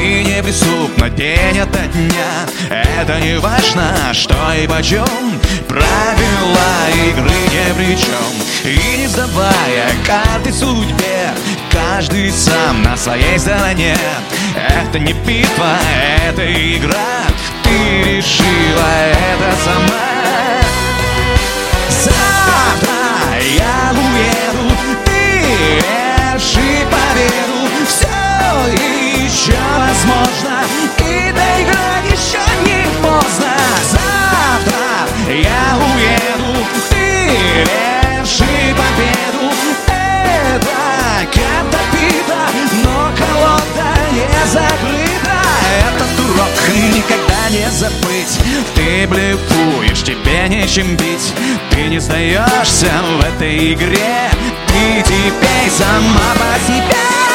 и неприступно день ото дня. Это не важно, что и почем, правила игры не при чем. И не сдавая карты судьбе, каждый сам на своей стороне. Это не битва, это игра, ты решила это сама. Завтра я уеду, ты реши победу. Все еще возможно, и доиграть еще не поздно. Завтра я уеду, ты реши победу. Это карта бита, но колода не закрыта. Этот урок никогда не забыть. Ты блефуешь, тебе нечем бить. Ты не сдаешься в этой игре. Ты теперь сама по себе.